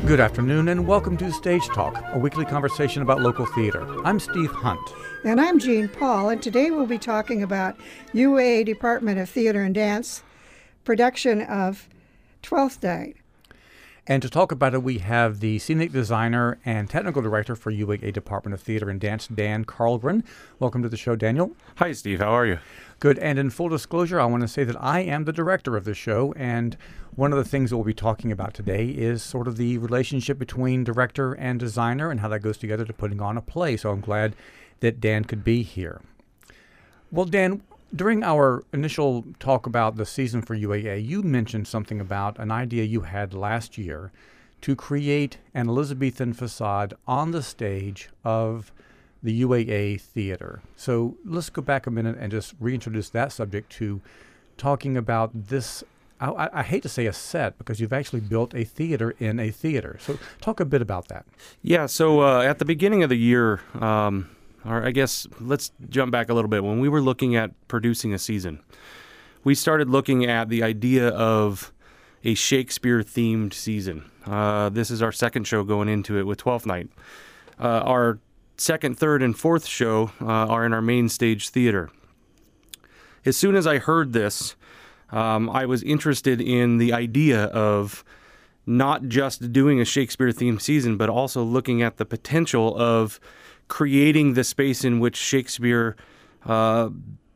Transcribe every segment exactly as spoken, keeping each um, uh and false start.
Good afternoon and welcome to Stage Talk, a weekly conversation about local theater. I'm Steve Hunt. And I'm Jean Paul, and today we'll be talking about U A A Department of Theater and Dance production of Twelfth Night. And to talk about it, we have the scenic designer and technical director for U A A Department of Theater and Dance, Dan Carlgren. Welcome to the show, Daniel. Hi, Steve. How are you? Good. And in full disclosure, I want to say that I am the director of the show, and one of the things that we'll be talking about today is sort of the relationship between director and designer and how that goes together to putting on a play. So I'm glad that Dan could be here. Well, Dan, during our initial talk about the season for U A A, you mentioned something about an idea you had last year to create an Elizabethan facade on the stage of the U A A theater. So let's go back a minute and just reintroduce that subject to talking about this. I, I hate to say a set because you've actually built a theater in a theater. So talk a bit about that. Yeah, so uh, at the beginning of the year, um, or I guess let's jump back a little bit. When we were looking at producing a season, we started looking at the idea of a Shakespeare-themed season. Uh, this is our second show going into it with Twelfth Night. Uh, our second, third, and fourth show uh, are in our main stage theater. As soon as I heard this, um, I was interested in the idea of not just doing a Shakespeare-themed season, but also looking at the potential of creating the space in which Shakespeare uh,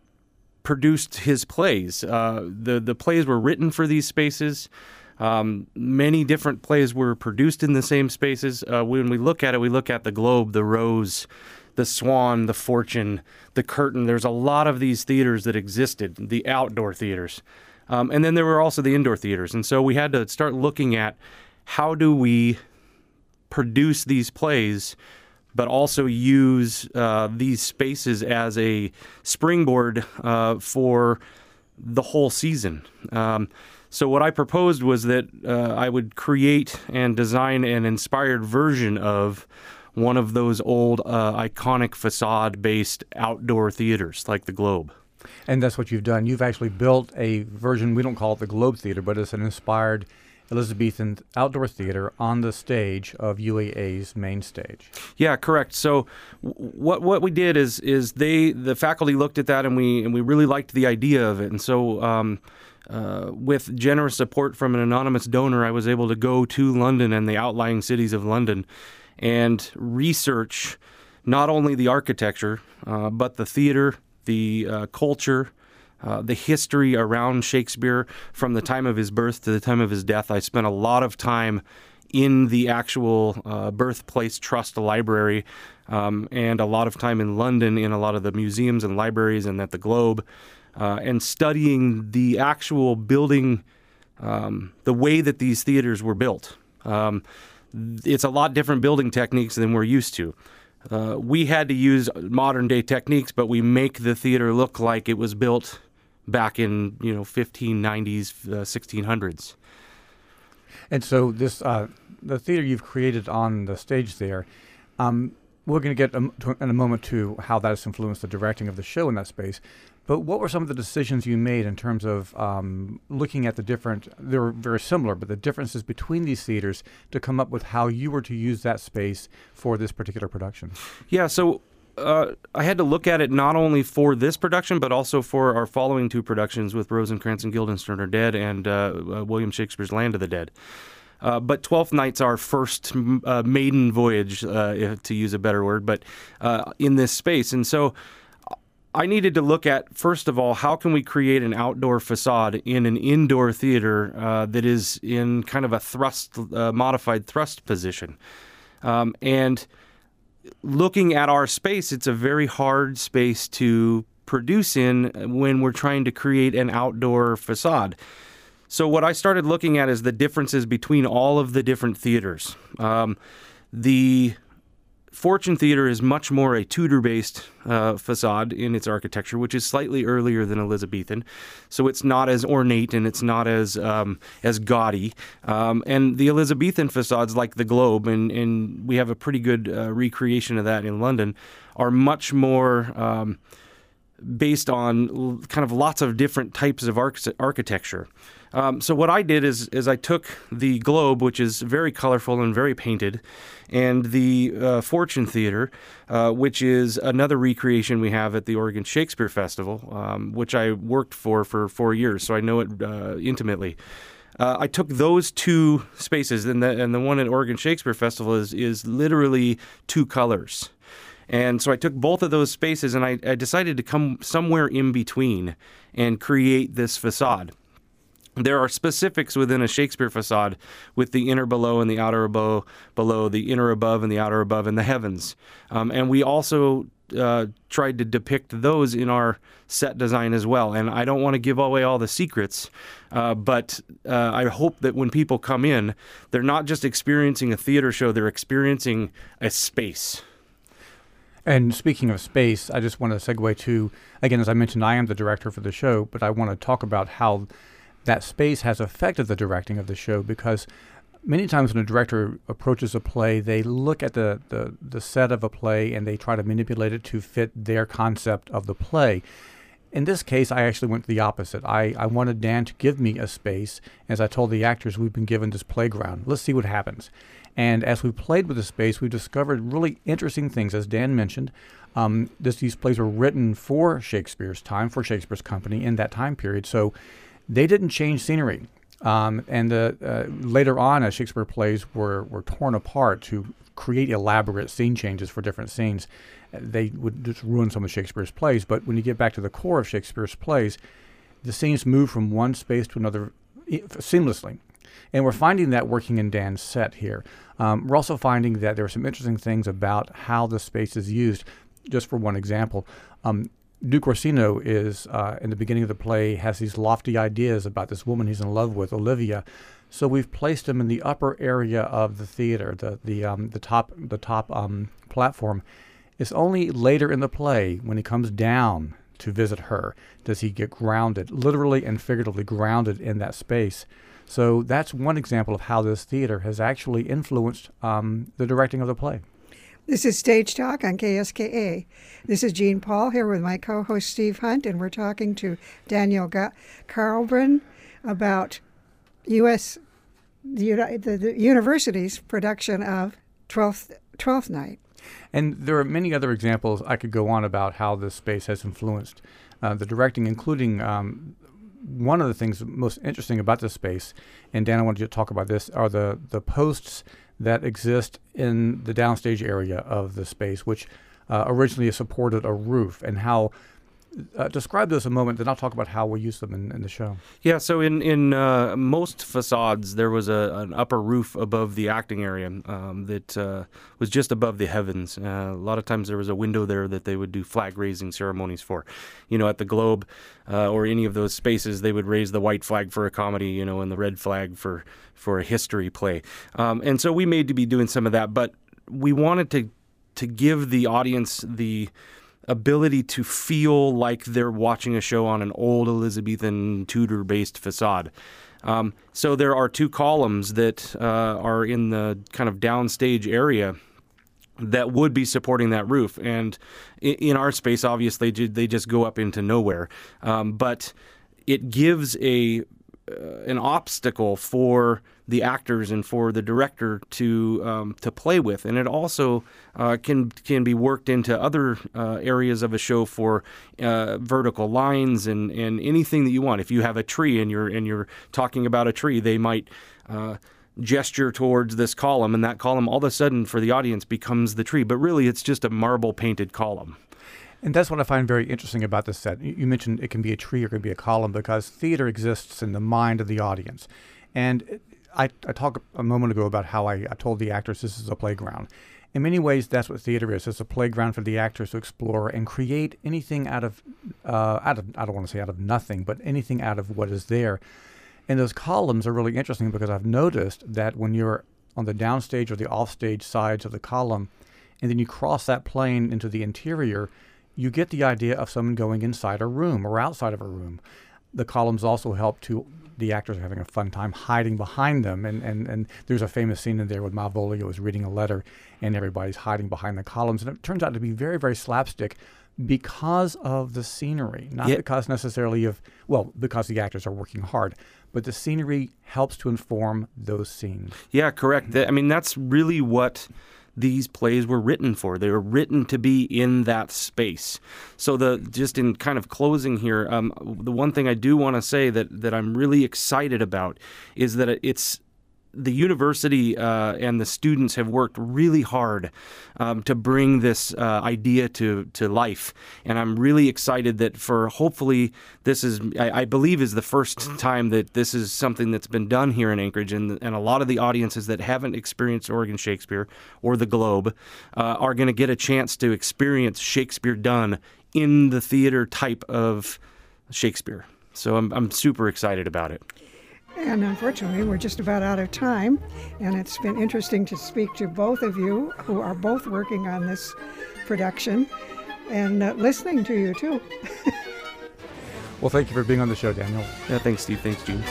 produced his plays. Uh, the, the plays were written for these spaces. Um, many different plays were produced in the same spaces. Uh, when we look at it, we look at the Globe, the Rose, the Swan, the Fortune, the Curtain. There's a lot of these theaters that existed, the outdoor theaters. Um, and then there were also the indoor theaters. And so we had to start looking at how do we produce these plays, but also use uh, these spaces as a springboard uh, for the whole season. Um, so what I proposed was that uh, I would create and design an inspired version of one of those old uh, iconic facade-based outdoor theaters like the Globe. And that's what you've done. You've actually built a version, we don't call it the Globe Theater, but it's an inspired Elizabethan outdoor theater on the stage of U A A's main stage. Yeah, correct. So w- what what we did is is they the faculty looked at that and we and we really liked the idea of it. And so um, uh, with generous support from an anonymous donor, I was able to go to London and the outlying cities of London and research not only the architecture uh, but the theater, the uh, culture, Uh, the history around Shakespeare from the time of his birth to the time of his death. I spent a lot of time in the actual uh, Birthplace Trust Library um, and a lot of time in London in a lot of the museums and libraries and at the Globe uh, and studying the actual building, um, the way that these theaters were built. Um, it's a lot different building techniques than we're used to. Uh, we had to use modern-day techniques, but we make the theater look like it was built back in, you know, fifteen nineties, uh, sixteen hundreds. And so this, uh, the theater you've created on the stage there, um, we're going to get um, to, in a moment to how that has influenced the directing of the show in that space. But what were some of the decisions you made in terms of um, looking at the different, they were very similar, but the differences between these theaters to come up with how you were to use that space for this particular production? Yeah, so Uh, I had to look at it not only for this production, but also for our following two productions with Rosencrantz and Guildenstern Are Dead and uh, uh, William Shakespeare's Land of the Dead. Uh, but Twelfth Night's our first uh, maiden voyage, uh, if, to use a better word, but uh, in this space. And so I needed to look at, first of all, how can we create an outdoor facade in an indoor theater uh, that is in kind of a thrust, uh, modified thrust position. Um, and looking at our space, it's a very hard space to produce in when we're trying to create an outdoor facade. So what I started looking at is the differences between all of the different theaters. Um, the Fortune Theater is much more a Tudor-based uh, facade in its architecture, which is slightly earlier than Elizabethan. So it's not as ornate and it's not as um, as gaudy. Um, and the Elizabethan facades, like the Globe, and, and we have a pretty good uh, recreation of that in London, are much more um, based on l- kind of lots of different types of arch- architecture. Um, so what I did is, is I took the Globe, which is very colorful and very painted, and the uh, Fortune Theater, uh, which is another recreation we have at the Oregon Shakespeare Festival, um, which I worked for for four years, so I know it uh, intimately. Uh, I took those two spaces, and the and the one at Oregon Shakespeare Festival is is literally two colors. And so I took both of those spaces, and I, I decided to come somewhere in between and create this facade. There are specifics within a Shakespeare facade with the inner below and the outer above, below, the inner above and the outer above, and the heavens. Um, and we also uh, tried to depict those in our set design as well. And I don't want to give away all the secrets, uh, but uh, I hope that when people come in, they're not just experiencing a theater show, they're experiencing a space. And speaking of space, I just want to segue to, again, as I mentioned, I am the director for the show, but I want to talk about how that space has affected the directing of the show, because many times when a director approaches a play, they look at the, the, the set of a play and they try to manipulate it to fit their concept of the play. In this case, I actually went the opposite. I, I wanted Dan to give me a space. As I told the actors, we've been given this playground. Let's see what happens. And as we played with the space, we discovered really interesting things. As Dan mentioned, um, this, these plays were written for Shakespeare's time, for Shakespeare's company in that time period. So they didn't change scenery. Um, and uh, uh, later on, as Shakespeare plays were, were torn apart to create elaborate scene changes for different scenes, they would just ruin some of Shakespeare's plays. But when you get back to the core of Shakespeare's plays, the scenes move from one space to another seamlessly. And we're finding that working in Dan's set here. Um, we're also finding that there are some interesting things about how the space is used. Just for one example, um, Duke Orsino is, uh, in the beginning of the play, has these lofty ideas about this woman he's in love with, Olivia. So we've placed him in the upper area of the theater, the the um, the top the top um, platform. It's only later in the play, when he comes down to visit her, does he get grounded, literally and figuratively grounded in that space. So that's one example of how this theater has actually influenced um, the directing of the play. This is Stage Talk on K S K A. This is Jean Paul here with my co-host Steve Hunt, and we're talking to Daniel Ga- Karlbrin about U S the, the, the university's production of Twelfth Twelfth Night. And there are many other examples I could go on about how this space has influenced uh, the directing, including um, one of the things most interesting about this space, and Dan, I wanted you to talk about this, are the, the posts that exist in the downstage area of the space, which uh, originally supported a roof, and how uh, describe those a moment, then I'll talk about how we use them in, in the show. Yeah, so in, in uh, most facades, there was a, an upper roof above the acting area um, that uh, was just above the heavens. Uh, a lot of times there was a window there that they would do flag-raising ceremonies for. You know, at the Globe uh, or any of those spaces, they would raise the white flag for a comedy, you know, and the red flag for, for a history play. Um, and so we made to be doing some of that, but we wanted to to give the audience the ability to feel like they're watching a show on an old Elizabethan Tudor-based facade. Um, so there are two columns that uh, are in the kind of downstage area that would be supporting that roof. And in our space, obviously, they just go up into nowhere. Um, but it gives a uh, an obstacle for the actors and for the director to um, to play with, and it also uh, can can be worked into other uh, areas of a show for uh, vertical lines and, and anything that you want. If you have a tree and you're and you're talking about a tree, they might uh, gesture towards this column, and that column all of a sudden for the audience becomes the tree, but really it's just a marble painted column. And that's what I find very interesting about this set. You mentioned it can be a tree or it can be a column, because theater exists in the mind of the audience. And I, I talked a moment ago about how I, I told the actors this is a playground. In many ways, that's what theater is. It's a playground for the actors to explore and create anything out of, uh, out of I don't want to say out of nothing, but anything out of what is there. And those columns are really interesting, because I've noticed that when you're on the downstage or the offstage sides of the column, and then you cross that plane into the interior, you get the idea of someone going inside a room or outside of a room. The columns also help to, the actors are having a fun time hiding behind them. And, and, and there's a famous scene in there when Malvolio is reading a letter and everybody's hiding behind the columns. And it turns out to be very, very slapstick, because of the scenery, not Yeah. because necessarily of, well, because the actors are working hard, but the scenery helps to inform those scenes. Yeah, correct. That- I mean, that's really what these plays were written for. They were written to be in that space. So the just in kind of closing here, um, the one thing I do want to say that, that I'm really excited about is that it's the university uh, and the students have worked really hard um, to bring this uh, idea to, to life. And I'm really excited that for hopefully this is, I, I believe is the first time that this is something that's been done here in Anchorage. And, and a lot of the audiences that haven't experienced Oregon Shakespeare or the Globe uh, are going to get a chance to experience Shakespeare done in the theater type of Shakespeare. So I'm, I'm super excited about it. And unfortunately, we're just about out of time. And it's been interesting to speak to both of you who are both working on this production and uh, listening to you, too. Well, thank you for being on the show, Daniel. Yeah, thanks, Steve. Thanks, Gene.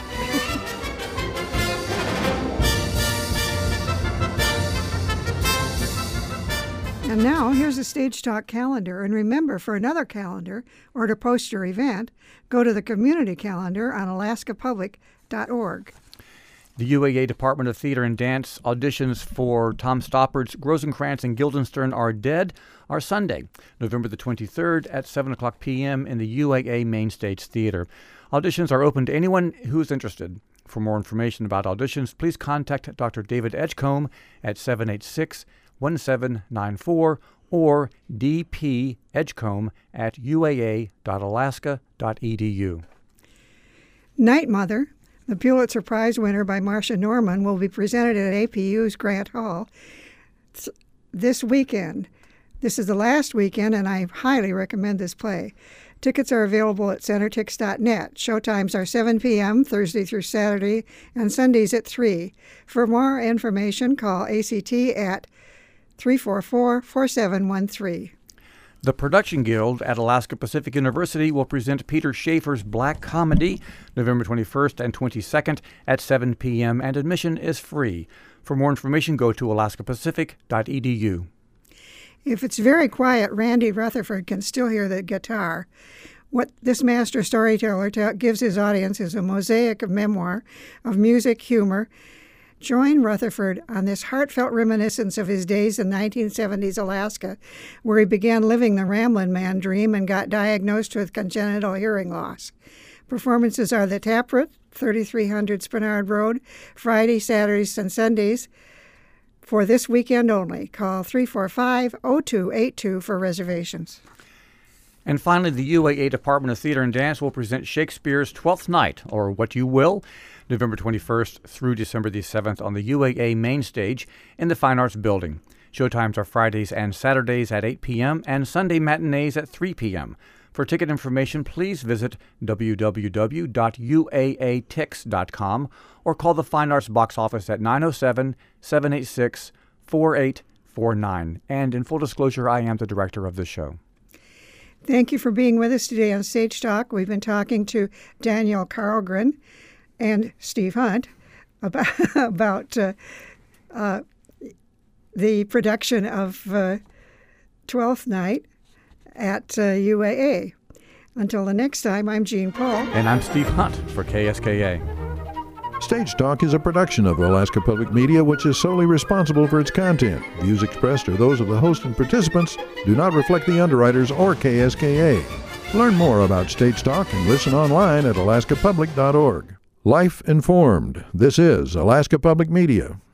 And now, here's the Stage Talk calendar. And remember, for another calendar or to post your event, go to the community calendar on alaska public dot org. The U A A Department of Theater and Dance auditions for Tom Stoppard's Rosencrantz and Guildenstern Are Dead are Sunday, November the twenty-third at seven o'clock p.m. in the U A A Main Stage Theater. Auditions are open to anyone who is interested. For more information about auditions, please contact Doctor David Edgecombe at seven eight six, one seven nine four or d p edgecombe at u a a dot alaska dot e d u. Night Mother, the Pulitzer Prize winner by Marcia Norman, will be presented at A P U's Grant Hall this weekend. This is the last weekend, and I highly recommend this play. Tickets are available at centertix dot net. Showtimes are seven p.m. Thursday through Saturday, and Sundays at three. For more information, call A C T at three four four, four seven one three. The Production Guild at Alaska Pacific University will present Peter Schaefer's Black Comedy November twenty-first and twenty-second at seven p.m. and admission is free. For more information, go to alaska pacific dot e d u. If it's very quiet, Randy Rutherford can still hear the guitar. What this master storyteller ta- gives his audience is a mosaic of memoir, of music, humor. Join Rutherford on this heartfelt reminiscence of his days in nineteen seventies Alaska, where he began living the Ramblin' Man dream and got diagnosed with congenital hearing loss. Performances are the Taproot, thirty-three hundred Spenard Road, Friday, Saturdays, and Sundays. For this weekend only, call three four five, zero two eight two for reservations. And finally, the U A A Department of Theater and Dance will present Shakespeare's Twelfth Night, or What You Will, November twenty-first through December the seventh on the U A A main stage in the Fine Arts Building. Showtimes are Fridays and Saturdays at eight p.m. and Sunday matinees at three p.m. For ticket information, please visit w w w dot u a a tix dot com or call the Fine Arts box office at nine oh seven, seven eight six, four eight four nine. And in full disclosure, I am the director of this show. Thank you for being with us today on Stage Talk. We've been talking to Daniel Karlgren and Steve Hunt about, about uh, uh, the production of uh, Twelfth Night at uh, U A A. Until the next time, I'm Jean Paul. And I'm Steve Hunt for K S K A. Stage Talk is a production of Alaska Public Media, which is solely responsible for its content. Views expressed are those of the host and participants, do not reflect the underwriters or K S K A. Learn more about Stage Talk and listen online at alaska public dot org. Life informed. This is Alaska Public Media.